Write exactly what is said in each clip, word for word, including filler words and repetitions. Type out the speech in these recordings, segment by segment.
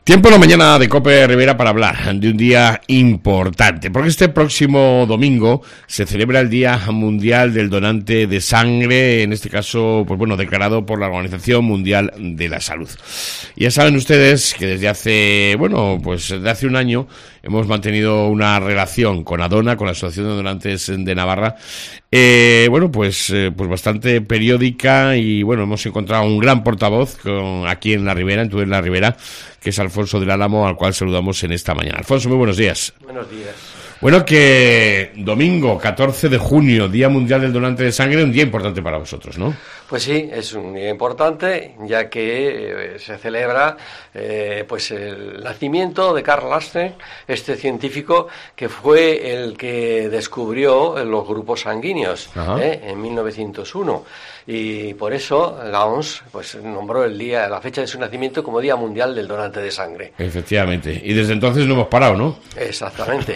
Tiempo en la mañana de COPE Rivera para hablar de un día importante, porque este próximo domingo se celebra el Día Mundial del Donante de Sangre, en este caso, pues bueno, declarado por la Organización Mundial de la Salud. Y ya saben ustedes que desde hace, bueno, pues desde hace un año hemos mantenido una relación con ADONA, con la Asociación de Donantes de Navarra, eh, bueno, pues, eh, pues bastante periódica, y bueno, hemos encontrado un gran portavoz con, aquí en la Ribera, en Tudela la Ribera, que es Alfonso del Álamo, al cual saludamos en esta mañana. Alfonso, muy buenos días. Buenos días. Bueno, que domingo, catorce de junio, Día Mundial del Donante de Sangre, un día importante para vosotros, ¿no? Pues sí, es un día importante, ya que eh, se celebra eh, pues el nacimiento de Karl Lassner, este científico que fue el que descubrió los grupos sanguíneos eh, en mil novecientos uno. Y por eso la O M S pues nombró el día, la fecha de su nacimiento como Día Mundial del Donante de Sangre. Efectivamente. Y desde entonces no hemos parado, ¿no? Exactamente.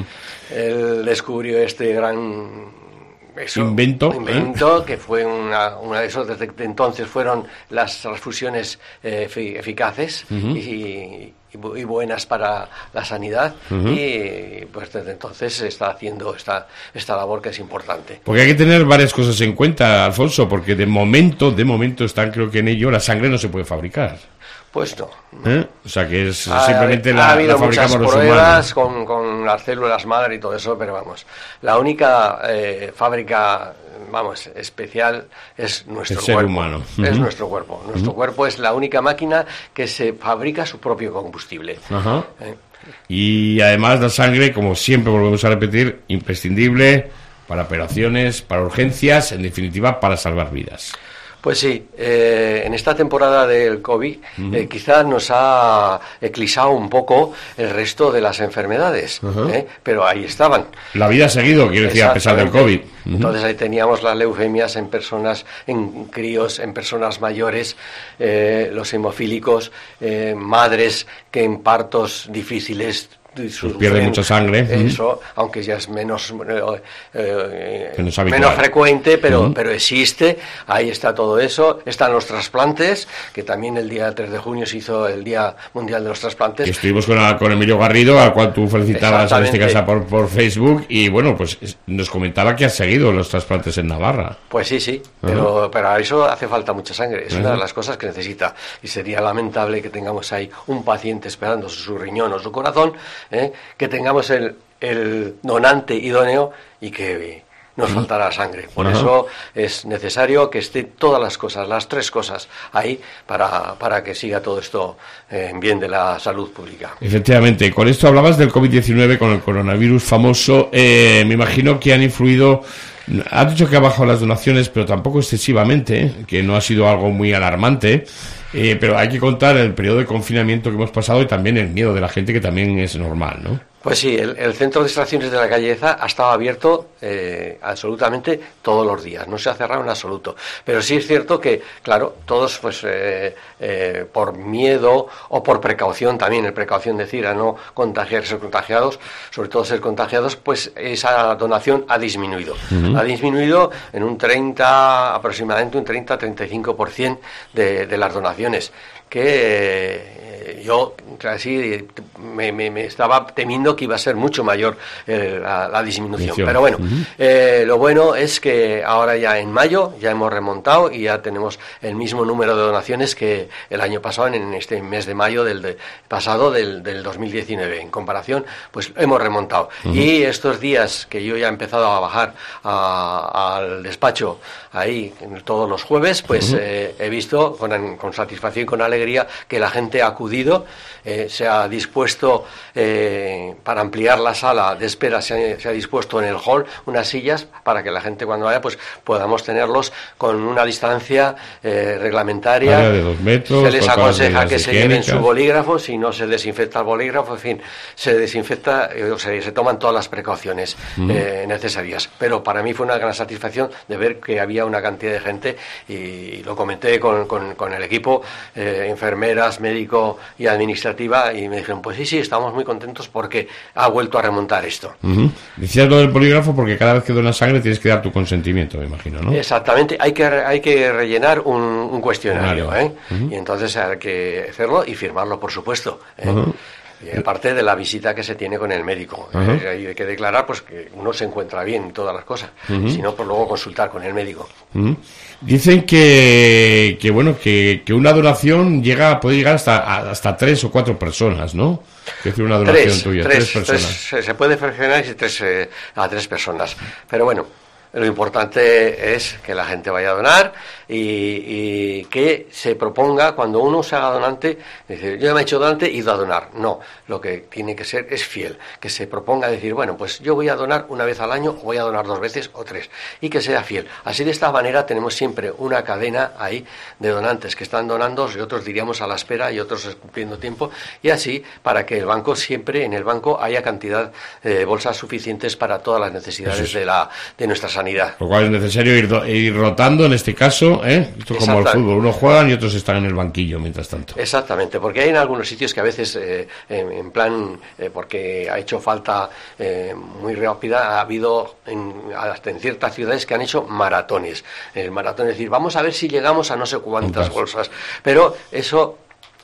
Él descubrió este gran Eso, invento, invento ¿eh? que fue una, una de esos, desde entonces fueron las transfusiones eh, eficaces uh-huh. y, y, y buenas para la sanidad uh-huh. y pues desde entonces se está haciendo esta, esta labor que es importante. Porque hay que tener varias cosas en cuenta, Alfonso, porque de momento, de momento están creo que en ello, la sangre no se puede fabricar. Pues no. ¿Eh? O sea que es ha, simplemente ha, la, ha habido la fabricamos muchas los pruebas con, con las células madre y todo eso, pero vamos, la única eh, fábrica, vamos, especial es nuestro el ser cuerpo. humano. Es uh-huh. nuestro cuerpo. Nuestro uh-huh. cuerpo es la única máquina que se fabrica su propio combustible. Uh-huh. ¿Eh? Y además la sangre, como siempre volvemos a repetir, imprescindible para operaciones, para urgencias, en definitiva para salvar vidas. Pues sí, eh, en esta temporada del COVID uh-huh. eh, quizás nos ha eclipsado un poco el resto de las enfermedades, uh-huh. eh, pero ahí estaban. La vida ha seguido, quiero decir, a pesar del COVID. Uh-huh. Entonces ahí teníamos las leucemias en personas, en críos, en personas mayores, eh, los hemofílicos, eh, madres que en partos difíciles pierde mucha sangre. Eso, uh-huh. aunque ya es menos eh, menos, menos frecuente, pero, uh-huh. pero existe. Ahí está todo eso. Están los trasplantes, que también el día tres de junio se hizo el Día Mundial de los Trasplantes. Y estuvimos con, con Emilio Garrido, al cual tú felicitabas en este caso por, por Facebook, y bueno, pues nos comentaba que has seguido los trasplantes en Navarra. Pues sí, sí, uh-huh. pero para eso hace falta mucha sangre. Es uh-huh. una de las cosas que necesita. Y sería lamentable que tengamos ahí un paciente esperando su riñón o su corazón, ¿eh? que tengamos el, el donante idóneo y que nos uh-huh. faltará sangre. Por uh-huh. eso es necesario que estén todas las cosas, las tres cosas ahí para, para que siga todo esto eh, en bien de la salud pública. Efectivamente, con esto hablabas del COVID diecinueve, con el coronavirus famoso, eh, me imagino que han influido. Has dicho que ha bajado las donaciones, pero tampoco excesivamente, ¿eh? Que no ha sido algo muy alarmante. Eh, pero hay que contar el periodo de confinamiento que hemos pasado y también el miedo de la gente, que también es normal, ¿no? Pues sí, el, el centro de extracciones de la Calleza ha estado abierto eh, absolutamente todos los días, no se ha cerrado en absoluto. Pero sí es cierto que, claro, todos pues eh, eh, por miedo o por precaución, también el precaución decir a no contagiar, ser contagiados, sobre todo ser contagiados, pues esa donación ha disminuido. Uh-huh. Ha disminuido en un treinta, aproximadamente un treinta a treinta y cinco por ciento de, de las donaciones, que eh, yo casi me, me, me estaba temiendo que iba a ser mucho mayor eh, la, la disminución. Mención. Pero bueno, uh-huh. eh, lo bueno es que ahora ya en mayo ya hemos remontado y ya tenemos el mismo número de donaciones que el año pasado, en este mes de mayo del de, pasado del, del dos mil diecinueve. En comparación, pues hemos remontado. Uh-huh. Y estos días que yo ya he empezado a bajar a, al despacho ahí todos los jueves, pues uh-huh. eh, he visto con, con satisfacción y con alegría que la gente ha acudido, eh, se ha dispuesto eh, para ampliar la sala de espera, se ha, se ha dispuesto en el hall unas sillas para que la gente cuando vaya pues podamos tenerlos con una distancia eh, reglamentaria. De dos metros, se les aconseja que se lleven su bolígrafo, si no se desinfecta el bolígrafo, en fin, se desinfecta, eh, o sea, se toman todas las precauciones uh-huh. eh, necesarias. Pero para mí fue una gran satisfacción de ver que había una cantidad de gente, y lo comenté con, con, con el equipo, eh, enfermeras, médico y administrativa, y me dijeron, pues Pues sí, sí, estamos muy contentos porque ha vuelto a remontar esto. Uh-huh. Decías lo del bolígrafo porque cada vez que donas sangre tienes que dar tu consentimiento, me imagino, ¿no? Exactamente, hay que hay que rellenar un, un cuestionario, ¿eh? Uh-huh. Y entonces hay que hacerlo y firmarlo, por supuesto, ¿eh? Uh-huh. Y aparte de la visita que se tiene con el médico, uh-huh. eh, hay que declarar pues que uno se encuentra bien en todas las cosas, uh-huh. si no, pues luego consultar con el médico. Uh-huh. Dicen que, que bueno, que, que una donación llega puede llegar hasta hasta tres o cuatro personas, ¿no? Es decir, una donación tres, tuya, tres, tres personas. Tres, se puede fraccionar tres, eh, a tres personas, pero bueno, lo importante es que la gente vaya a donar y, y que se proponga, cuando uno se haga donante, decir, yo me he hecho donante y ido a donar. No, lo que tiene que ser es fiel, que se proponga decir, bueno, pues yo voy a donar una vez al año, o voy a donar dos veces o tres, y que sea fiel. Así, de esta manera tenemos siempre una cadena ahí de donantes que están donando, y otros diríamos a la espera y otros cumpliendo tiempo, y así para que el banco siempre, en el banco haya cantidad de bolsas suficientes para todas las necesidades sí, sí. de la de nuestra sanidad. Lo cual es necesario ir, do, ir rotando en este caso, ¿eh? Esto como el fútbol, unos juegan y otros están en el banquillo mientras tanto. Exactamente, porque hay en algunos sitios que a veces, eh, en, en plan, eh, porque ha hecho falta eh, muy rápida, ha habido en, hasta en ciertas ciudades que han hecho maratones. El maratón es decir, vamos a ver si llegamos a no sé cuántas bolsas, pero eso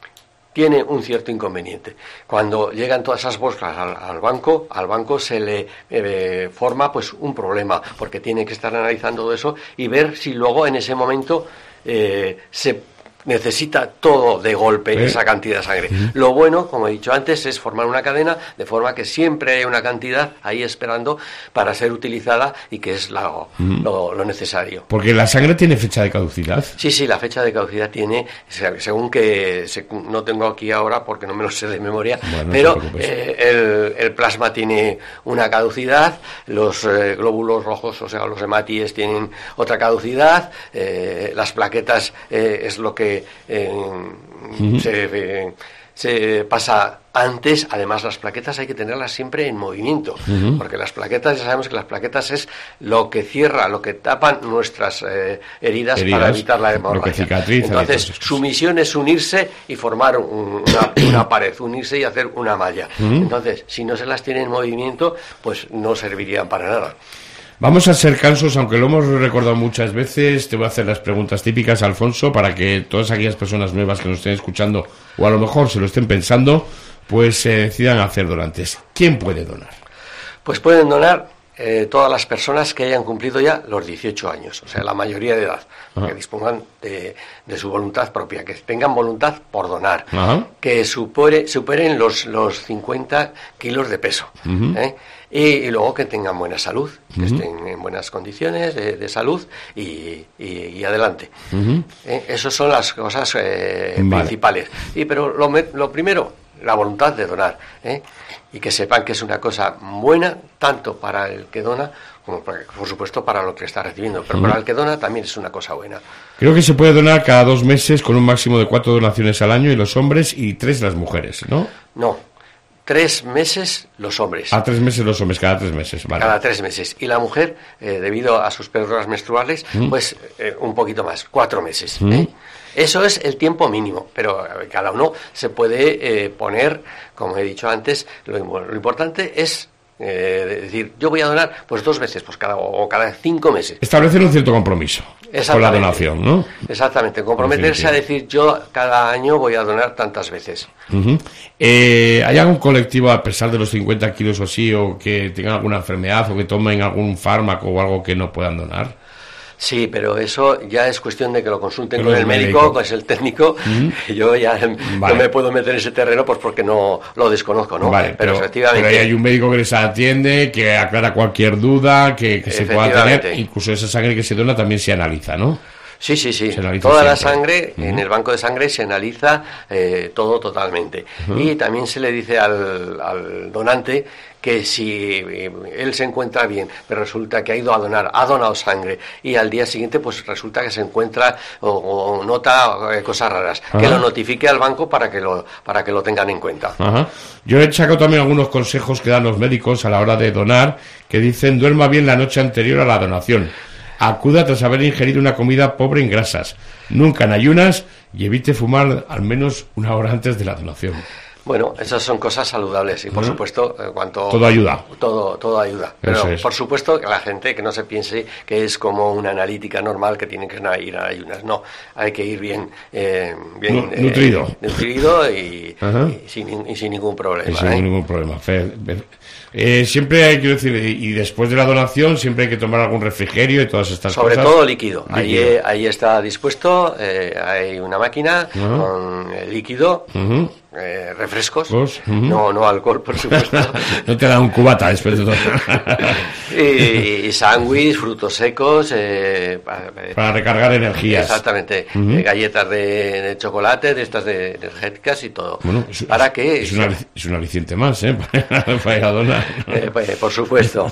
tiene un cierto inconveniente. Cuando llegan todas esas bolsas al, al banco, al banco se le eh, forma pues un problema, porque tiene que estar analizando todo eso y ver si luego en ese momento eh, se necesita todo de golpe, ¿Eh? esa cantidad de sangre. Uh-huh. Lo bueno, como he dicho antes, es formar una cadena de forma que siempre hay una cantidad ahí esperando para ser utilizada y que es la, uh-huh. lo, lo necesario. Porque la sangre tiene fecha de caducidad. Sí, sí, la fecha de caducidad tiene, según que se, no tengo aquí ahora porque no me lo sé de memoria, bueno, pero no eh, el, el plasma tiene una caducidad, los eh, glóbulos rojos, o sea, los hematíes tienen otra caducidad, eh, las plaquetas eh, es lo que Eh, uh-huh. se, eh, se pasa antes. Además, las plaquetas hay que tenerlas siempre en movimiento, uh-huh. porque las plaquetas, ya sabemos que las plaquetas es lo que cierra, lo que tapan nuestras eh, heridas, heridas para evitar la hemorragia. Entonces, su misión es unirse y formar un, una, una pared, unirse y hacer una malla. Uh-huh. Entonces, si no se las tiene en movimiento, pues no servirían para nada. Vamos a ser cansos, aunque lo hemos recordado muchas veces. Te voy a hacer las preguntas típicas, Alfonso, para que todas aquellas personas nuevas que nos estén escuchando, o a lo mejor se lo estén pensando, pues se eh, decidan hacer donantes. ¿Quién puede donar? Pues pueden donar eh, todas las personas que hayan cumplido ya los dieciocho años, o sea, la mayoría de edad, Ajá. que dispongan de, de su voluntad propia, que tengan voluntad por donar, Ajá. que supere, superen los, los cincuenta kilos de peso, uh-huh. ¿eh? Y, y luego que tengan buena salud, que uh-huh. estén en buenas condiciones de, de salud y, y, y adelante. Uh-huh. ¿Eh? Esas son las cosas eh, vale. principales. Y pero lo, lo primero, la voluntad de donar, ¿eh? Y que sepan que es una cosa buena tanto para el que dona como para, por supuesto para lo que está recibiendo, pero uh-huh. para el que dona también es una cosa buena. Creo que se puede donar cada dos meses con un máximo de cuatro donaciones al año, y los hombres, y tres las mujeres, ¿no? No. Tres meses los hombres. A tres meses los hombres, cada tres meses, vale. Cada tres meses. Y la mujer, eh, debido a sus pérdidas menstruales, ¿Mm? pues eh, un poquito más, cuatro meses. ¿Mm? ¿eh? Eso es el tiempo mínimo, pero cada uno se puede eh, poner, como he dicho antes, lo, lo importante es eh, decir, yo voy a donar pues dos veces, pues cada o cada cinco meses. Establecer un cierto compromiso con la donación, ¿no? Exactamente, comprometerse a decir, yo cada año voy a donar tantas veces. Uh-huh. Eh, ¿Hay algún colectivo, a pesar de los cincuenta kilos o así, o que tengan alguna enfermedad o que tomen algún fármaco o algo, que no puedan donar? Sí, pero eso ya es cuestión de que lo consulten pero con el médico, médico, con el técnico. ¿Mm? Yo ya vale. no me puedo meter en ese terreno pues porque no lo desconozco, ¿no? Vale, pero, pero efectivamente. Pero ahí hay un médico que les atiende, que aclara cualquier duda, que, que se pueda tener. Incluso esa sangre que se dona también se analiza, ¿no? Sí, sí, sí. Toda siempre. La sangre, uh-huh. en el banco de sangre se analiza eh, todo totalmente. Uh-huh. Y también se le dice al, al donante que si él se encuentra bien, pero resulta que ha ido a donar, ha donado sangre, y al día siguiente pues resulta que se encuentra o, o nota eh, cosas raras, uh-huh. que lo notifique al banco para que lo para que lo tengan en cuenta. Uh-huh. Yo he sacado también algunos consejos que dan los médicos a la hora de donar, que dicen: duerma bien la noche anterior a la donación. Acuda tras haber ingerido una comida pobre en grasas. Nunca en ayunas, y evite fumar al menos una hora antes de la donación. Bueno, esas son cosas saludables y por uh-huh. supuesto, en cuanto todo ayuda. Todo, todo ayuda. Pero es. Por supuesto que la gente que no se piense que es como una analítica normal que tiene que ir a ayunas. No, hay que ir bien, eh, bien nu- nutrido, eh, nutrido y, uh-huh. y, sin, y sin ningún problema. Y sin ¿eh? ningún problema. Eh, siempre hay, quiero decir, y después de la donación siempre hay que tomar algún refrigerio y todas estas Sobre cosas. Sobre todo líquido. líquido. Ahí, ahí está dispuesto, eh, hay una máquina uh-huh. con eh, líquido. Uh-huh. Eh, refrescos, pues, uh-huh. no no alcohol, por supuesto. No te da un cubata después de todo. y, y sándwich, frutos secos, eh, para, para recargar energías. Exactamente, uh-huh. eh, galletas de, de chocolate, de estas de, de energéticas y todo. Bueno, es, para que es, una, es un aliciente más, ¿eh? Para ir a donar. Eh, pues, por supuesto.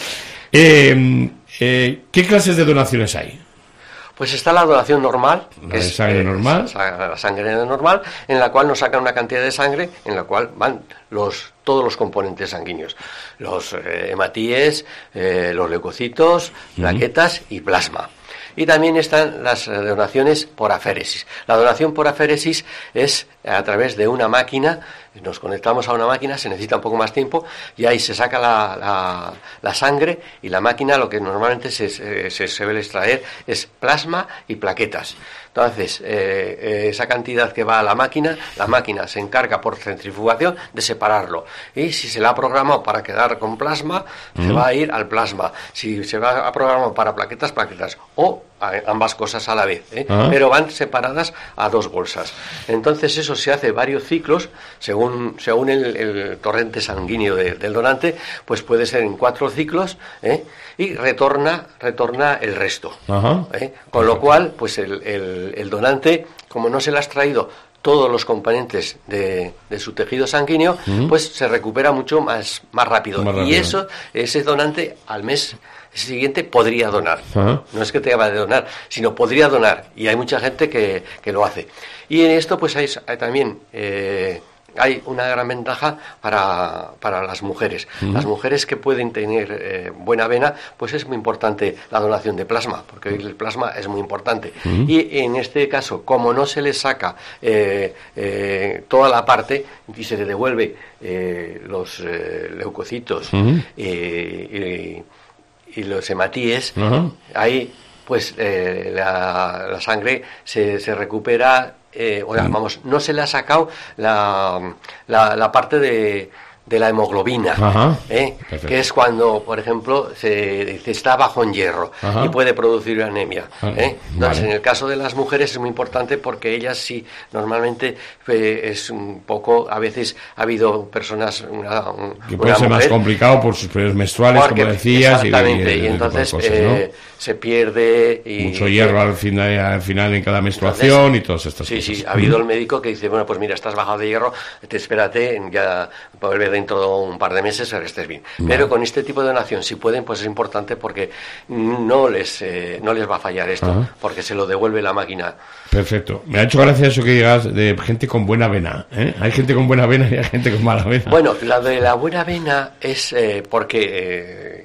eh, eh, ¿Qué clases de donaciones hay? Pues está la donación normal, la que es sangre eh, normal, la sangre normal, en la cual nos sacan una cantidad de sangre, en la cual van los todos los componentes sanguíneos, los eh, hematíes, eh, los leucocitos, uh-huh. plaquetas y plasma. Y también están las donaciones por aféresis. La donación por aféresis es a través de una máquina, nos conectamos a una máquina, se necesita un poco más tiempo, y ahí se saca la, la, la sangre, y la máquina lo que normalmente se, se, se suele extraer es plasma y plaquetas. Entonces, eh, esa cantidad que va a la máquina, la máquina se encarga por centrifugación de separarlo. Y si se la ha programado para quedar con plasma, uh-huh. se va a ir al plasma. Si se va a programar para plaquetas, plaquetas. O ambas cosas a la vez, ¿eh? Uh-huh. Pero van separadas a dos bolsas. Entonces eso se hace varios ciclos, según, según el, el torrente sanguíneo de, del donante, pues puede ser en cuatro ciclos, ¿eh? Y retorna, retorna el resto. Uh-huh. ¿eh? Con lo cual, pues el, el, el donante, como no se le ha extraído todos los componentes de, de su tejido sanguíneo, uh-huh. pues se recupera mucho más, más rápido. Más rápido. Y eso, ese donante al mes siguiente podría donar. Uh-huh. No es que te vaya a donar, sino podría donar. Y hay mucha gente que, que lo hace. Y en esto pues hay, hay también eh, hay una gran ventaja para, para las mujeres. Uh-huh. Las mujeres que pueden tener eh, buena vena, pues es muy importante la donación de plasma, porque el plasma es muy importante. Uh-huh. Y en este caso, como no se le saca eh, eh, toda la parte y se le devuelve eh, los eh, leucocitos uh-huh. eh, y, y los hematíes, uh-huh. ahí pues eh, la, la sangre se, se recupera. Eh, o sea, vamos, no se le ha sacado la, la, la parte de, de la hemoglobina, ajá, ¿eh? Que es cuando, por ejemplo, se, se está bajo en hierro, ajá, y puede producir anemia, ¿eh? Entonces, vale, en el caso de las mujeres es muy importante porque ellas sí, normalmente eh, es un poco, a veces ha habido personas... Una, un, que puede ser mujer, más complicado por sus periodos menstruales, porque, como decías, exactamente, y, y, y entonces cosas, eh, ¿no? se pierde... Y, mucho hierro al final, al final en cada menstruación, entonces, y todas estas sí, cosas. Sí, sí, ha habido el médico que dice, bueno, pues mira, estás bajado de hierro, te espérate, ya vuelve dentro de un par de meses a que estés bien. Vale. Pero con este tipo de donación, si pueden, pues es importante porque no les eh, no les va a fallar esto, ajá, porque se lo devuelve la máquina. Perfecto. Me ha hecho gracia eso que digas de gente con buena vena, ¿eh? Hay gente con buena vena y hay gente con mala vena. Bueno, la de la buena vena es eh, porque... Eh,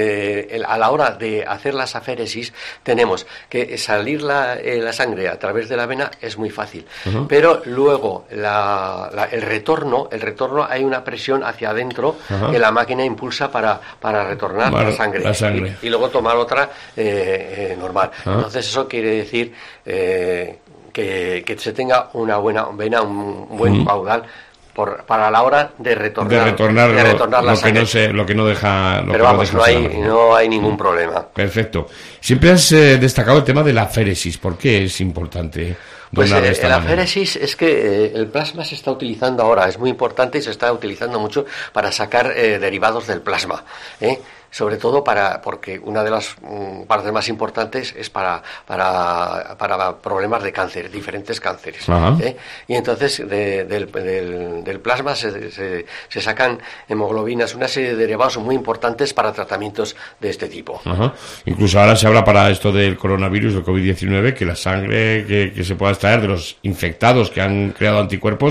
Eh, a la hora de hacer las aféresis tenemos que salir la, eh, la sangre a través de la vena es muy fácil, uh-huh, pero luego la, la, el retorno el retorno hay una presión hacia adentro, uh-huh, que la máquina impulsa para, para retornar Mar, la sangre, la sangre. Y, y luego tomar otra eh, eh, normal, uh-huh. Entonces eso quiere decir eh, que, que se tenga una buena vena, un buen, uh-huh, caudal Por, para la hora de retornar, de retornar, de retornar lo, la lo que no se, lo que no deja, lo pero que vamos, no, no hay, no hay ningún problema. Perfecto. Siempre has eh, destacado el tema de la aféresis. ¿Por qué es importante? Pues eh, la aféresis es que eh, el plasma se está utilizando ahora, es muy importante y se está utilizando mucho para sacar eh, derivados del plasma, ¿eh? Sobre todo para porque una de las um, partes más importantes es para para para problemas de cáncer, diferentes cánceres, ¿eh? Y entonces de, del, del, del plasma se, se, se sacan hemoglobinas, una serie de derivados muy importantes para tratamientos de este tipo. Ajá. Incluso ahora se habla para esto del coronavirus, del covid diecinueve, que la sangre que, que se pueda extraer de los infectados que han creado anticuerpos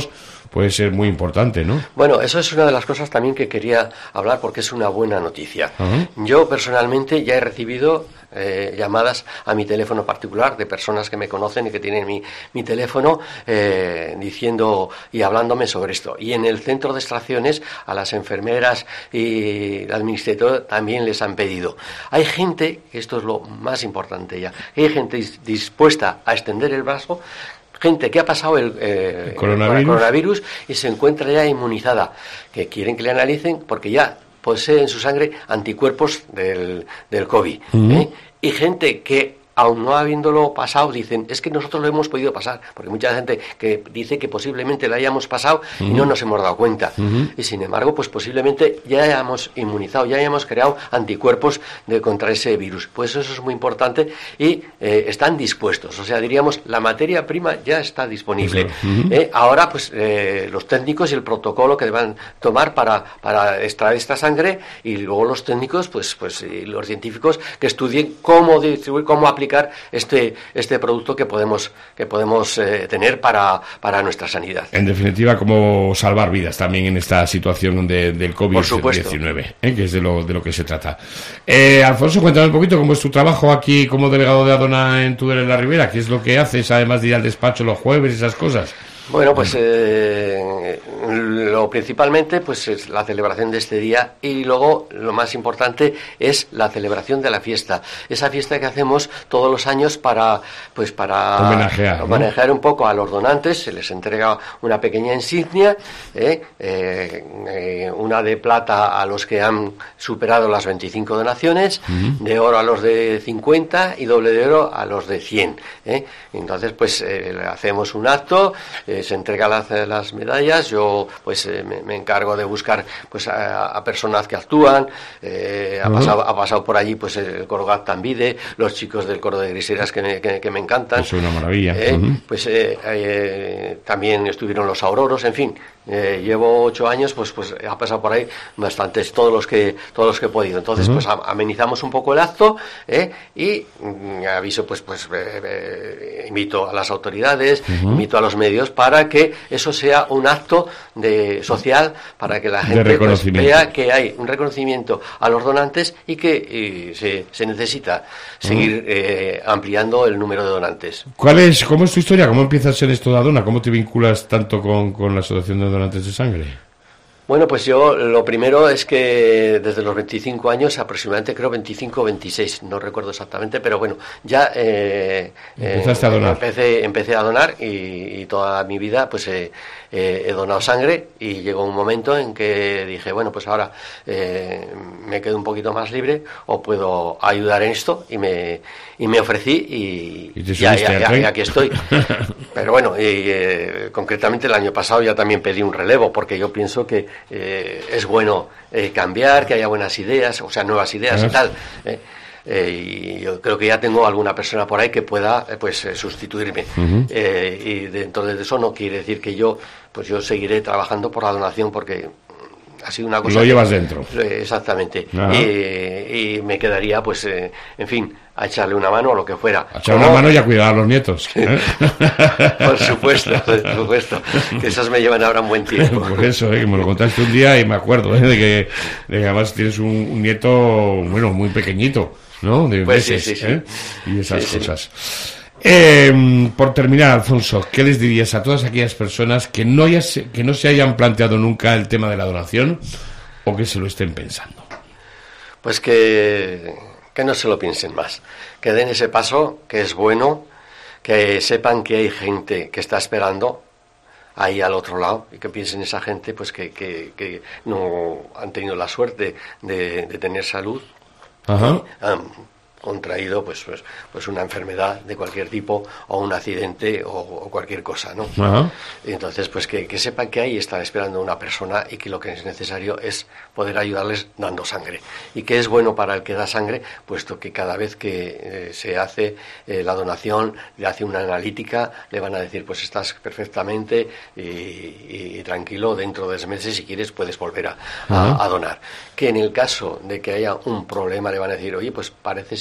puede ser muy importante, ¿no? Bueno, eso es una de las cosas también que quería hablar porque es una buena noticia. Uh-huh. Yo personalmente ya he recibido eh, llamadas a mi teléfono particular de personas que me conocen y que tienen mi, mi teléfono eh, diciendo y hablándome sobre esto. Y en el centro de extracciones a las enfermeras y el administrador también les han pedido. Hay gente, esto es lo más importante ya, hay gente dispuesta a extender el brazo, gente que ha pasado el, eh, ¿El coronavirus? el coronavirus y se encuentra ya inmunizada, que quieren que le analicen porque ya posee en su sangre anticuerpos del, del COVID. Uh-huh. ¿eh? Y gente que, aun no habiéndolo pasado, dicen, es que nosotros lo hemos podido pasar, porque mucha gente que dice que posiblemente lo hayamos pasado uh-huh. y no nos hemos dado cuenta. Uh-huh. Y sin embargo, pues posiblemente ya hayamos inmunizado, ya hayamos creado anticuerpos de, contra ese virus. Pues eso es muy importante y eh, están dispuestos. O sea, diríamos, la materia prima ya está disponible. Uh-huh. eh, ahora, pues eh, los técnicos y el protocolo que deban tomar para, para extraer esta sangre y luego los técnicos, pues, pues y los científicos que estudien cómo distribuir, cómo aplicar este este producto que podemos que podemos eh, tener para, para nuestra sanidad. En definitiva, cómo salvar vidas también en esta situación de, del COVID diecinueve, ¿eh? Que es de lo de lo que se trata. Eh, Alfonso, cuéntame un poquito cómo es tu trabajo aquí como delegado de Adona en Tudela de la Ribera. ¿Qué es lo que haces, además de ir al despacho los jueves y esas cosas? Bueno, pues eh, lo principalmente pues es la celebración de este día y luego lo más importante es la celebración de la fiesta. Esa fiesta que hacemos todos los años para pues para homenajear, homenajear ¿no? un poco a los donantes. Se les entrega una pequeña insignia, eh, eh, eh, una de plata a los que han superado las veinticinco donaciones, uh-huh. de oro a los de cincuenta y doble de oro a los de cien. Eh. Entonces, pues eh, hacemos un acto. Eh, se entregan las, las medallas, yo pues eh, me, me encargo de buscar pues a, a personas que actúan, eh, ha, uh-huh. pasado, ha pasado por allí pues el coro Gaptambide, los chicos del coro de Griseras que me, que, que me encantan. Es una maravilla. Eh, uh-huh. Pues eh, eh, también estuvieron los Auroros, en fin. Eh, llevo ocho años, pues pues ha pasado por ahí bastantes, todos los que todos los que he podido. Entonces, uh-huh. pues amenizamos un poco el acto eh, y mm, aviso, pues pues eh, eh, invito a las autoridades, uh-huh. invito a los medios para que eso sea un acto de social, para que la gente pues, vea que hay un reconocimiento a los donantes y que y se, se necesita seguir uh-huh. eh, ampliando el número de donantes. ¿Cuál es, cómo es tu historia? ¿Cómo empiezas en esto de Adona? ¿Cómo te vinculas tanto con, con la Asociación de Donantes de Sangre? Bueno, pues yo lo primero es que desde los veinticinco años, aproximadamente creo veinticinco o veintiséis, no recuerdo exactamente, pero bueno, ya eh, Empezaste eh, a donar. Empecé, empecé a donar y, y toda mi vida pues eh, eh, he donado sangre y llegó un momento en que dije, bueno, pues ahora eh, me quedo un poquito más libre o puedo ayudar en esto y me, y me ofrecí y, ¿Y, ya, ya, ya, ya aquí estoy. Pero bueno, y, eh, concretamente el año pasado ya también pedí un relevo porque yo pienso que Eh, es bueno eh, cambiar, que haya buenas ideas, o sea, nuevas ideas y tal. Eh, eh, y yo creo que ya tengo alguna persona por ahí que pueda eh, pues eh, sustituirme. Uh-huh. Eh, y dentro de eso no quiere decir que yo pues yo seguiré trabajando por la donación porque ha sido una cosa... Lo que, llevas dentro. Exactamente. Y, y me quedaría, pues, eh, en fin, a echarle una mano o lo que fuera. A echarle una mano y a cuidar a los nietos. ¿eh? Por supuesto, por supuesto. Que esos me llevan ahora un buen tiempo. Por eso, eh, que me lo contaste un día y me acuerdo eh, de, que, de que además tienes un, un nieto, bueno, muy pequeñito, ¿no? De pues meses, sí, sí, sí. ¿eh? Y esas sí, cosas. Sí. Eh, por terminar, Alfonso, ¿qué les dirías a todas aquellas personas que no, haya, que no se hayan planteado nunca el tema de la donación o que se lo estén pensando? Pues que, que no se lo piensen más, que den ese paso, que es bueno, que sepan que hay gente que está esperando ahí al otro lado y que piensen esa gente pues que, que, que no han tenido la suerte de, de tener salud. Ajá. Um, contraído pues, pues pues una enfermedad de cualquier tipo o un accidente o, o cualquier cosa, ¿no? Ajá. Y entonces pues que, que sepan que ahí están esperando una persona y que lo que es necesario es poder ayudarles dando sangre y que es bueno para el que da sangre, puesto que cada vez que eh, se hace eh, la donación, le hace una analítica, le van a decir pues estás perfectamente y, y, y tranquilo, dentro de dos meses si quieres puedes volver a, a, a donar. Que en el caso de que haya un problema le van a decir, oye, pues parece ser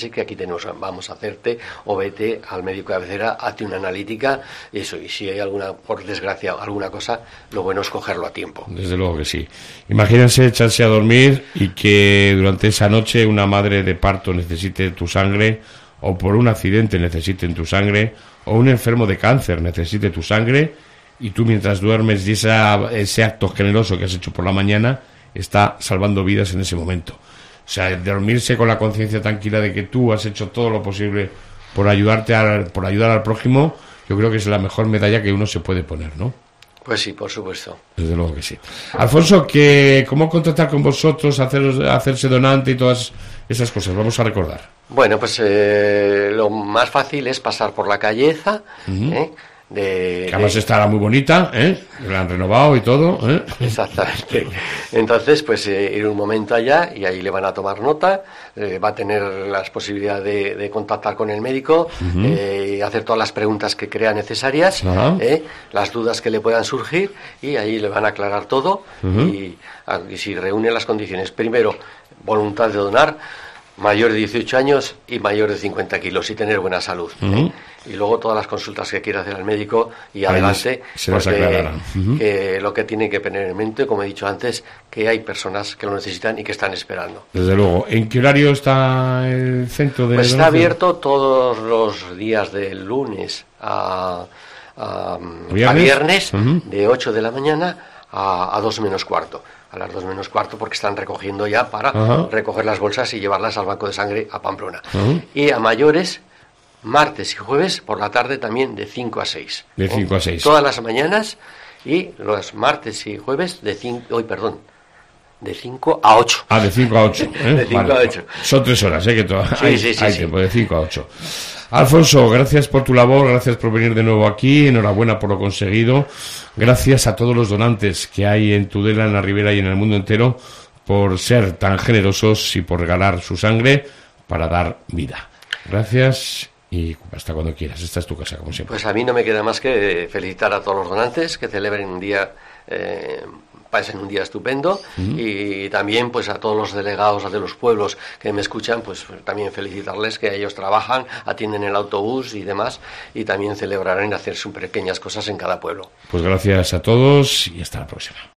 así que aquí tenemos, vamos a hacerte, o vete al médico de cabecera, hazte una analítica, y eso, y si hay alguna, por desgracia, alguna cosa, lo bueno es cogerlo a tiempo. Desde luego que sí. Imagínense echarse a dormir y que durante esa noche una madre de parto necesite tu sangre, o por un accidente necesiten tu sangre, o un enfermo de cáncer necesite tu sangre, y tú mientras duermes y esa, ese acto generoso que has hecho por la mañana está salvando vidas en ese momento. O sea, dormirse con la conciencia tranquila de que tú has hecho todo lo posible por ayudarte al, por ayudar al prójimo, yo creo que es la mejor medalla que uno se puede poner, ¿no? Pues sí, por supuesto. Desde luego que sí. Alfonso, que ¿cómo contactar con vosotros, hacer, hacerse donante y todas esas cosas? Vamos a recordar. Bueno, pues eh, lo más fácil es pasar por la Calleza, uh-huh. ¿eh? De, que además de... estará muy bonita, ¿eh? La han renovado y todo, ¿eh? Exactamente. Entonces, pues eh, ir un momento allá y ahí le van a tomar nota, eh, va a tener las posibilidades de, de contactar con el médico, uh-huh. eh, hacer todas las preguntas que crea necesarias, uh-huh. eh, las dudas que le puedan surgir, y ahí le van a aclarar todo, uh-huh. y, y si reúne las condiciones, primero, voluntad de donar, mayor de dieciocho años y mayor de cincuenta kilos, y tener buena salud. Uh-huh. ¿eh? Y luego todas las consultas que quiera hacer al médico y ahí adelante, se las aclararán. Uh-huh. Que lo que tiene que tener en mente, como he dicho antes, que hay personas que lo necesitan y que están esperando. Desde luego. ¿En qué horario está el centro de Pues donación? Está abierto todos los días de lunes a, a, ¿Viernes? a viernes, uh-huh. de ocho de la mañana a, a dos menos cuarto. A las dos menos cuarto, porque están recogiendo ya para uh-huh. recoger las bolsas y llevarlas al banco de sangre a Pamplona. Uh-huh. Y a mayores, martes y jueves por la tarde también de cinco a seis. De cinco a seis. Todas las mañanas, y los martes y jueves de cinco, hoy perdón, de cinco a ocho. Ah, de cinco a ocho. ¿eh? De cinco vale. a ocho. Son tres horas, ¿eh? Que to- sí, hay, sí, sí, hay sí. tiempo, de cinco a ocho. Alfonso, gracias por tu labor, gracias por venir de nuevo aquí, enhorabuena por lo conseguido, gracias a todos los donantes que hay en Tudela, en la Ribera y en el mundo entero, por ser tan generosos y por regalar su sangre para dar vida. Gracias y hasta cuando quieras, esta es tu casa, como siempre. Pues a mí no me queda más que felicitar a todos los donantes, que celebren un día... Eh, pasen un día estupendo, uh-huh. y también pues a todos los delegados de los pueblos que me escuchan, pues también felicitarles, que ellos trabajan, atienden el autobús y demás, y también celebrarán hacer sus pequeñas cosas en cada pueblo. Pues gracias a todos y hasta la próxima.